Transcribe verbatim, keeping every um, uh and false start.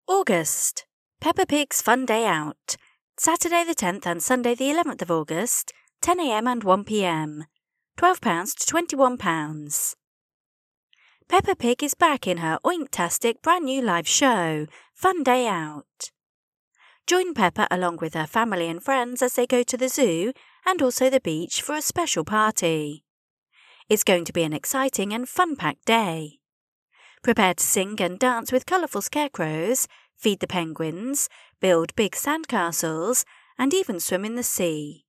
August. Peppa Pig's Fun Day Out. Saturday the tenth and Sunday the eleventh of August, ten a m and one p m. twelve pounds to twenty-one pounds. Peppa Pig is back in her oinktastic brand new live show, Fun Day Out. Join Peppa along with her family and friends as they go to the zoo and also the beach for a special party. It's going to be an exciting and fun-packed day. Prepare to sing and dance with colourful scarecrows, feed the penguins, build big sandcastles, and even swim in the sea.